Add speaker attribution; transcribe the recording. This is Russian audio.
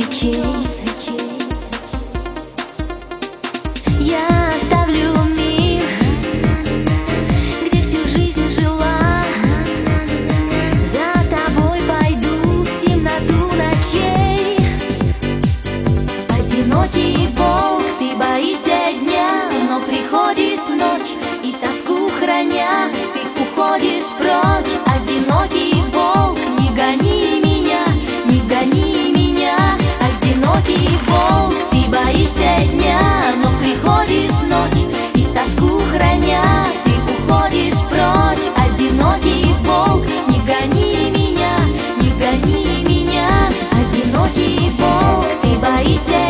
Speaker 1: свечей. Я оставлю мир, где всю жизнь жила. За тобой пойду в темноту ночей. Одинокий волк, ты боишься дня, но приходит ночь, и тоску храня, ты уходишь прочь. Одинокий волк, не гони меня, не гони меня. Одинокий волк, ты боишься дня, но приходит ночь, и тоску храня, ты уходишь прочь. Одинокий волк, не гони меня, не гони меня. Одинокий волк, ты боишься